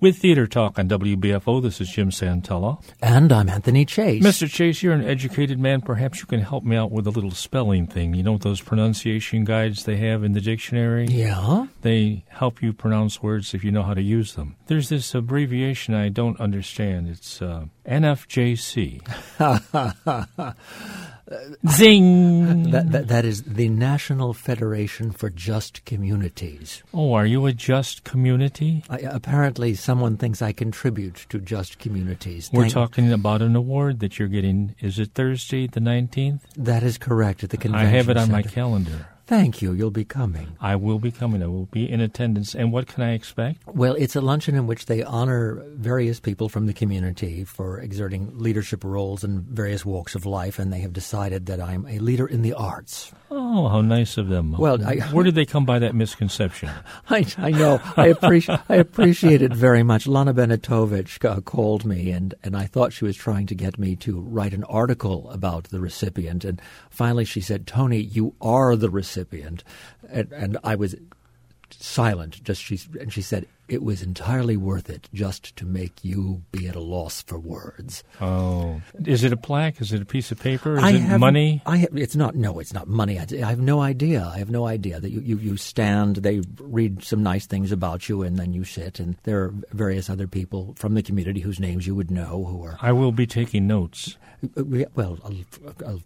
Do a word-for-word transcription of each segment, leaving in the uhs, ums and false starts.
With Theater Talk on W B F O, this is Jim Santella. And I'm Anthony Chase. Mister Chase, you're an educated man. Perhaps you can help me out with a little spelling thing. You know those pronunciation guides they have in the dictionary? Yeah? They help you pronounce words if you know how to use them. There's this abbreviation I don't understand. It's uh, N F J C. Zing! That, that, that is the National Federation for Just Communities. Oh, are you a just community? I, apparently someone thinks I contribute to just communities. We're Thank, talking about an award that you're getting. Is it Thursday the nineteenth? That is correct, at the convention I have it on center. my calendar. Thank you. You'll be coming. I will be coming. I will be in attendance. And what can I expect? Well, it's a luncheon in which they honor various people from the community for exerting leadership roles in various walks of life, and they have decided that I'm a leader in the arts. Oh, how nice of them. Well, I, Where did they come by that misconception? I, I know. I appreciate I appreciate it very much. Lana Benetovich uh, called me, and, and I thought she was trying to get me to write an article about the recipient. And finally she said, Tony, you are the recipient. And, and I was silent. Just she and she said, it was entirely worth it just to make you be at a loss for words. Oh. Is it a plaque? Is it a piece of paper? Is I it have, money? I have, it's not. No, it's not money. I, I have no idea. I have no idea that you, you, you stand, they read some nice things about you, and then you sit, and there are various other people from the community whose names you would know who are... I will be taking notes. Well, I'll... I'll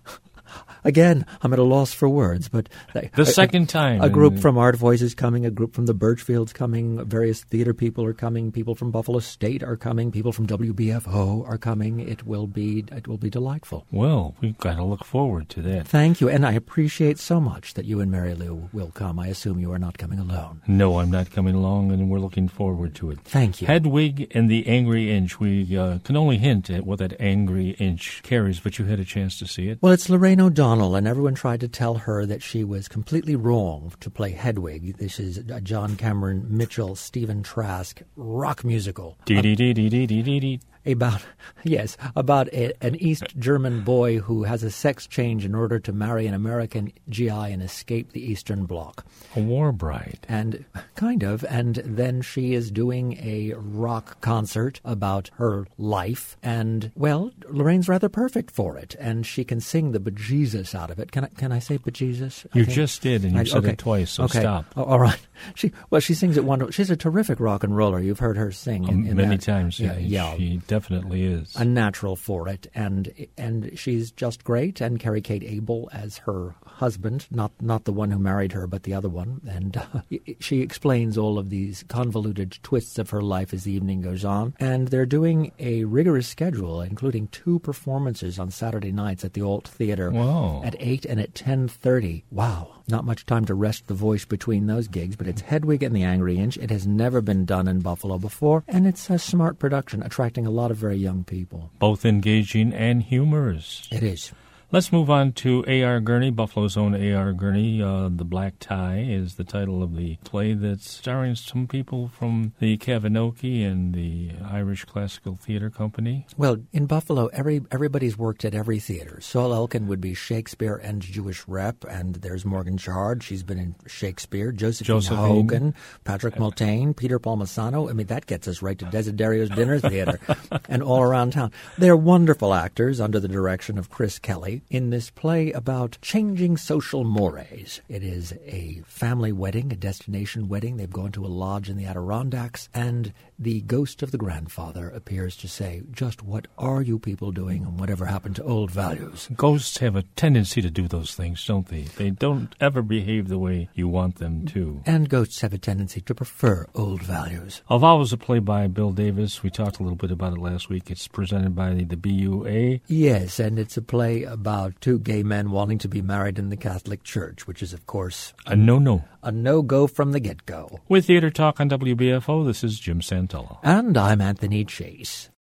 Again, I'm at a loss for words, but... The a, second time. A group from Art Voice is coming, a group from the Birchfield's coming, various theater people are coming, people from Buffalo State are coming, people from W B F O are coming. It will be it will be delightful. Well, we've got to look forward to that. Thank you, and I appreciate so much that you and Mary Lou will come. I assume you are not coming alone. No, I'm not coming along, and we're looking forward to it. Thank you. Hedwig and the Angry Inch. We uh, can only hint at what that Angry Inch carries, but you had a chance to see it. Well, it's Lorraine O'Donnell, and everyone tried to tell her that she was completely wrong to play Hedwig. This is a John Cameron Mitchell, Stephen Trask rock musical. Dee dee dee dee dee dee dee dee. About, yes, about a, an East German boy who has a sex change in order to marry an American G I and escape the Eastern Bloc. A war bride. And, kind of, and then she is doing a rock concert about her life, and, well, Lorraine's rather perfect for it, and she can sing the bejesus out of it. Can I, can I say bejesus? You just did, and you I, said okay. it twice, so okay. stop. Oh, all right. She, well, she sings it wonderful. She's a terrific rock and roller. You've heard her sing. In, in Many that. times, yeah. yeah. She definitely is. A natural for it, and and she's just great. And Carrie Kate Abel as her husband, not not the one who married her, but the other one. And uh, she explains all of these convoluted twists of her life as the evening goes on. And they're doing a rigorous schedule, including two performances on Saturday nights at the Alt Theater Whoa. at eight and at ten thirty. Wow. Not much time to rest the voice between those gigs, but it's Hedwig and the Angry Inch. It has never been done in Buffalo before, and it's a smart production, attracting a lot of very young people. Both engaging and humorous. It is. Let's move on to A R. Gurney, Buffalo's own A R. Gurney. Uh, the Black Tie is the title of the play that's starring some people from the Kavinoky and the Irish Classical Theater Company. Well, in Buffalo, every everybody's worked at every theater. Saul Elkin would be Shakespeare and Jewish rep, and there's Morgan Chard. She's been in Shakespeare. Josephine, Josephine. Hogan, Patrick Multane, Peter Palmisano. I mean, that gets us right to Desiderio's Dinner Theater and all around town. They're wonderful actors under the direction of Chris Kelly in this play about changing social mores. It is a family wedding, a destination wedding. They've gone to a lodge in the Adirondacks, and the ghost of the grandfather appears to say, just what are you people doing, and whatever happened to old values? Ghosts have a tendency to do those things, don't they? They don't ever behave the way you want them to. And ghosts have a tendency to prefer old values. A Vow is a play by Bill Davis. We talked a little bit about it last week. It's presented by the B U A. Yes, and it's a play about two gay men wanting to be married in the Catholic Church, which is, of course, a no-no. A no-go from the get-go. With Theater Talk on W B F O, this is Jim Santella. And I'm Anthony Chase.